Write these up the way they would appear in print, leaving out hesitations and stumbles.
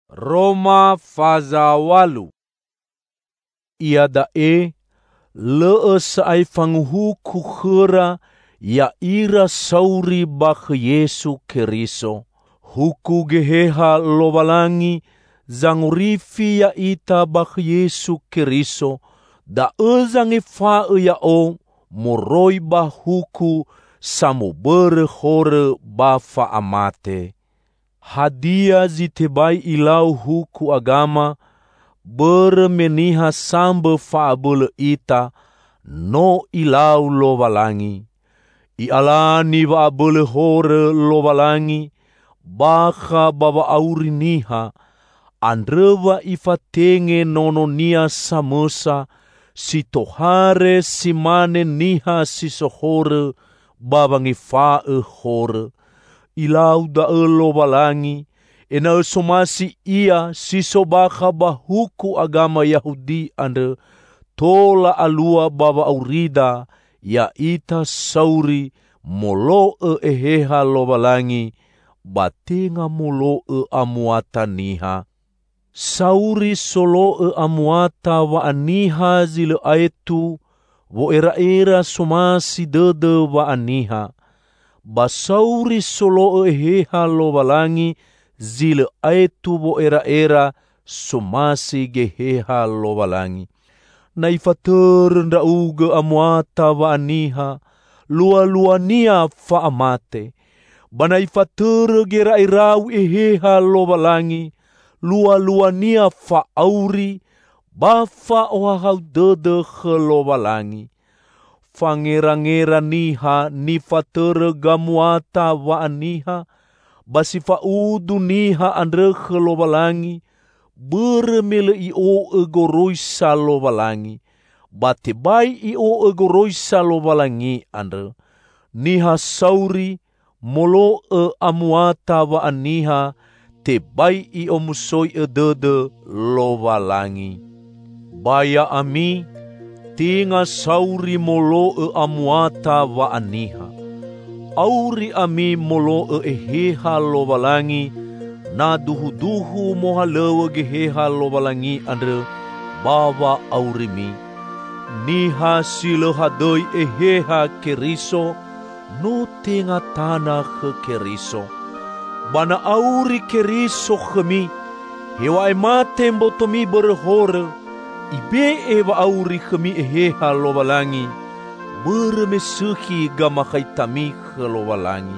Roma faza 8. Ia dae leu saai fanguhuku khera ya ira sauri bakh Yesu Keriso. Huku geheha lobalangi zangurifi ya ita bakh Yesu Keriso. Da zangi fa ya o moroi ba huku samubere hore ba fa amate. Hadia zitebai ilau huku agama bermeniha sambe faabule ita no ilau lobalangi. Ialani vaabule hore lobalangi baka baba auriniha andreva ifatenge nononia samosa sitohare simane niha sisohore babangi fae hore. Ilau da lobalangi ena somasi ia sisobaka bahuku agama Yahudi ande tola alua baba aurida ya ita sauri molo eheha lobalangi batenga molo amuata niha. Sauri solo amuata wa aniha zile aetu wo era somasi dede wa aniha. Basauri solo eheha lobalangi zile aetu bo era somasi geheha lobalangi. Na ifater nda uge amuata wa aniha lua-luania fa amate. Bana ifater gera irau eheha lobalangi lua-luania fa auri bafa ohahau dede ke lobalangi. Fangera-ngera niha nifatere gamuata wa aniha basifa udu niha andre ke lobalangi beremele io egoroisa lobalangi batebai io egoroisa lobalangi andre niha sauri molo amuata wa aniha tebai io musoi edede lobalangi. Baya ami tinga sauri molo amuata wa aniha. Auri ami molo eheha lobalangi na duhu-duhu mohalewa geheha lobalangi andre bawa aurimi. Niha silehadoi eheha Keriso no tenga tanah ke Keriso. Bana auri Keriso kemi hewa emate mbotomi berhore ibe eva auri kemi eheha lobalangi beremesuki gamakaitami ke lobalangi.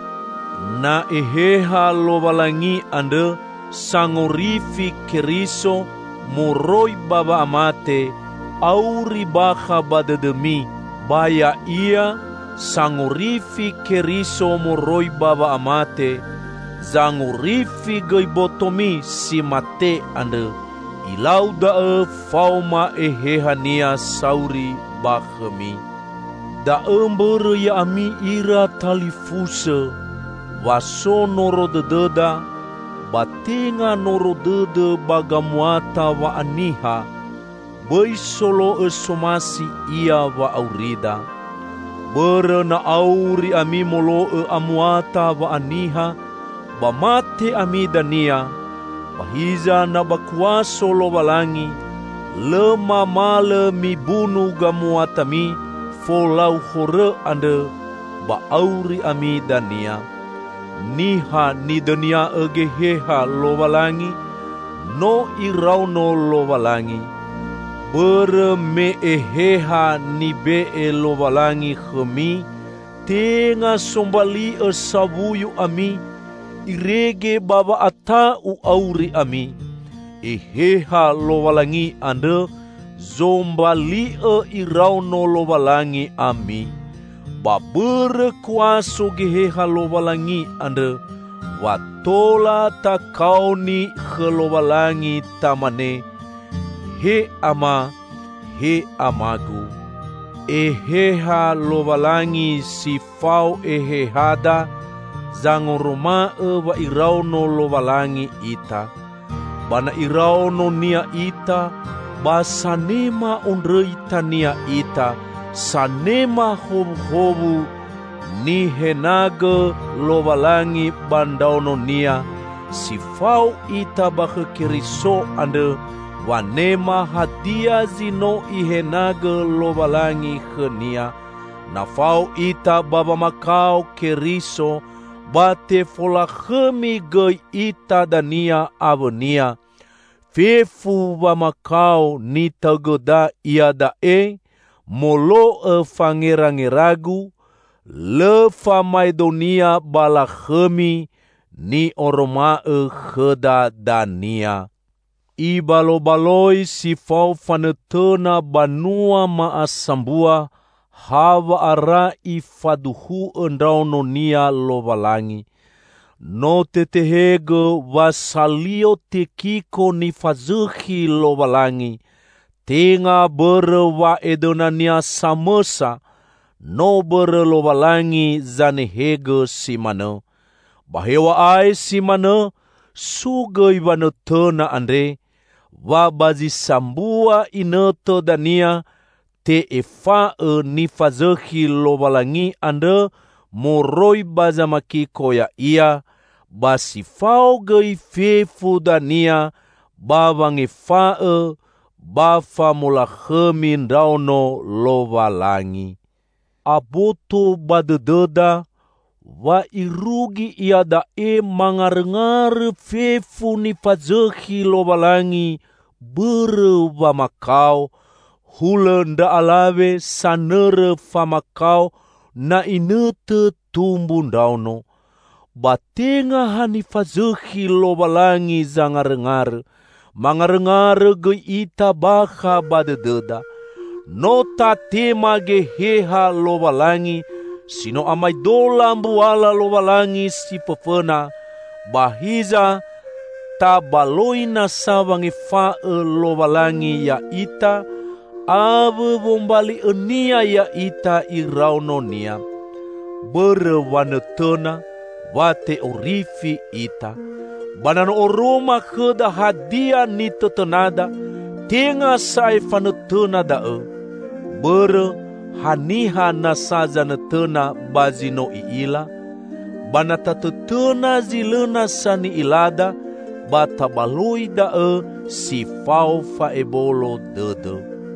Na eheha lobalangi ande sangorifi Keriso moroi baba amate auri baka badedemi baya ia sangorifi Keriso moroi baba amate zangorifi goibotomi si mate ande ilau dae fauma ehehania sauri bakhemi. Dae mbere ya ami ira talifuse waso norodededa batenga norodede bagamuata wa aniha bai solo somasi ia wa aurida. Bere na auri ami molo amuata wa aniha bamate ami dania bahiza na bakuaso lobalangi lema male mi bunu gamuatami folau hore ande ba auri ami dania. Niha ni dania egeheha lobalangi no irauno lobalangi bere me eheha ni be lobalangi khemi tenga sombali sabuyu ami irege baba ata u auri ami eheha lobalangi ande zombali irauno lobalangi ami babere kuaso geheha lobalangi ande watola takauni lobalangi tamane he ama he amagu eheha lobalangi sifau ehehada zangoroma wa irauno lobalangi ita bana irauno nia ita basanema ondreita nia ita sanema hobu ni henaga lobalangi bandauno nia sifau ita bahe Keriso ande wanema hadia zino ihenage lovalangi henia, nafau ita baba makau Keriso bate fola hemi gei ita dania avenia, fefu ba makau ni tagoda ia dae, molo fangerangeragu, le fa Maedonia bala hemi, ni oromae heda dania. Ibalo-baloi sifau fanetena banua maasambua, hava ara ifaduhu endrauno nia lovalangi. No tetehege vasalio tekiko ni fazuhi lovalangi, tenga bere wa edonania samesa, no bere lovalangi zanehege simane. Bahewa ai simane, sugoi vanetena andre, va bazi sambua ineto dania, te efae ni fazehi lovalangi ande, moroi bazamaki koya ia, basifau gei fefu dania, bavangefae, bafa mulahemi ndauno lovalangi. Aboto badededa, wa irugi ia dae mangar-ngar fefu ni fazehi lovalangi, bere va makau, hule nda alave sanere fa makau, na inete tumbu ndauno. Batenga hani fazehi lovalangi zangar-ngar, mangar-ngar ge ita baha badededa. No tatema geheha lovalangi, sino amai dola mbuala lovalangi si pefena, bahiza tabaloina sawangi fae lovalangi ya ita, ave bombali enia ya ita irauno nia. Bere wanetena, wate orifi ita. Banano oroma heda hadia ni tetenada, tenga sae fanetena dae. Bere haniha nasaza netena bazino iila, banata tetena zilena sani ilada, batabaloi dae sifau faebolo dede.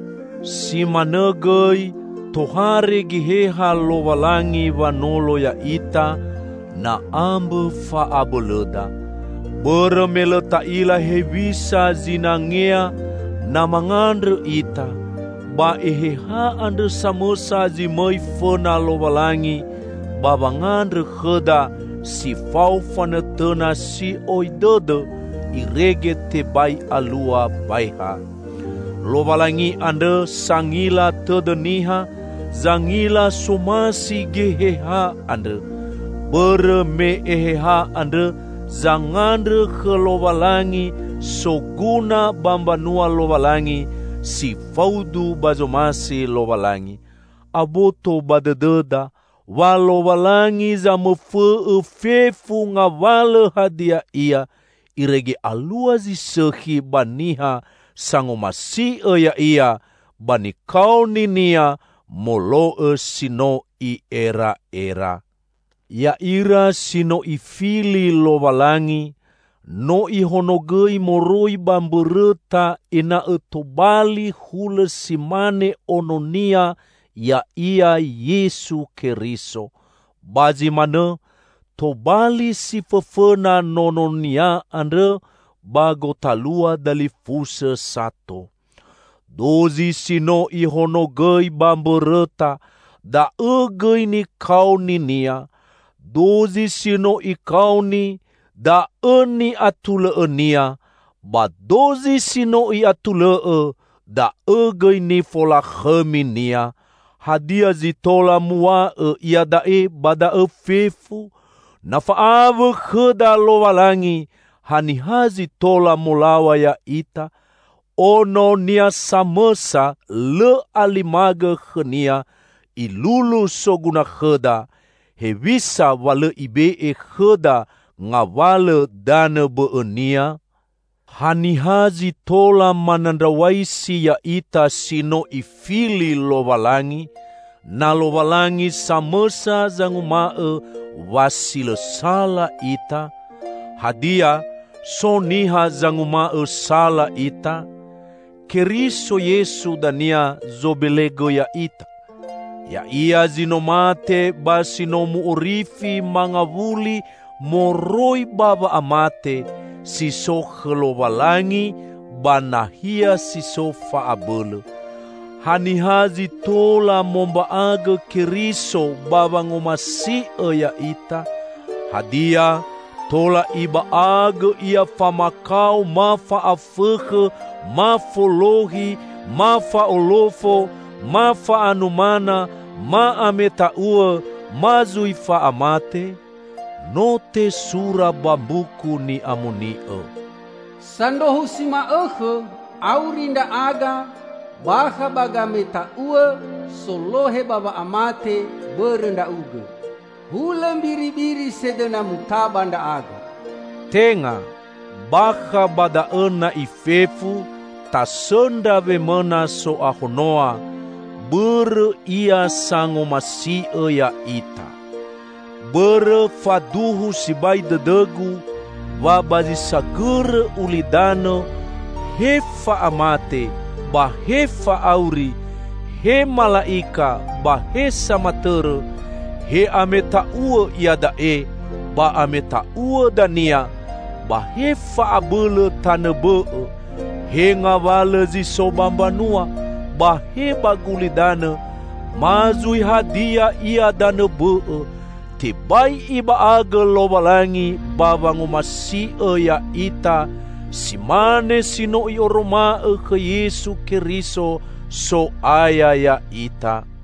Si manegei tohare giheha lovalangi vanolo ya ita, na ambe faabeleda. Bere meleta ila hevisa zinangea na mangandre ita, ba eheha ande samosa zimai fena lovalangi, babangandre heda sifau fanetena si oidede, irege tebai alua baiha. Lovalangi ande sangila tedeniha, zangila somasi geheha ande, bere me eheha ande, zangandre helovalangi, soguna bambanua lovalangi, si faudu bazomasi lovalangi. Aboto badededa, wa lovalangi za mefe fefu ngawale hadia ia, irege alua zisehi baniha, sangomasi ya ia, bani kau ninia, moloe sino i era-era. Ya ira sino ifili lovalangi, no ihonogei moroi bambereta ina etobali hule simane ononia ya ia Yesu Keriso. Bazi mane, tobali si fefena nononia ande, bago talua dali fuse sato. Dozi sino ihonogei bambereta, da egei ni kau ninia, dozi sino ikau ni, da eni atule enia, ba dozi sino i atule da egei ni fola heminia, hadia zitola mua ia dae bada fefu, na faave heda lovalangi, hanihazi tola molawa ya ita, ono nia samesa le alimage henia, ilulu soguna heda, hevisa wale ibe heda, ngawale dane beenia, hanihazi tola manandawaisi ya ita sino ifili lovalangi, na lovalangi samesa zangumae wasile sala ita, hadia soniha zangumae sala ita, Keriso Yesu dania zobelego ya ita. Ya ia zinomate basi no muurifi mangavuli moroi baba amate siso khlovalangi banahia siso faabele. Hanihazi tola momba aga Keriso baba ngomasi ya ita. Hadia tola iba aga ia famakau mafa afekhe mafolohi mafaolofo mafa anumana maametaua mazuifa amate note sura bambuku ni amonio. Sandohu sima aurinda aga baha baga metaua solohe baba amate berenda uga. Hulam biri-biri sedena mutabanda aga. Tenga baha bada ena ifefu tasenda vemena so ahonoa bere ia sango masi ya ita. Bere faduhu sibai dedegu wabazi sagere ulidano hefa amate bahefa auri he malaika bahesa matere he ameta ua iadae ba ameta ua dania bahefa abele tanebe he ngawale zisobambanua bahe bagulidana mazui hadia ia danebe tibai iba aga lobalangi babangu masi ya ita simane sino ioroma ke Yesu Keriso so aya ya ita.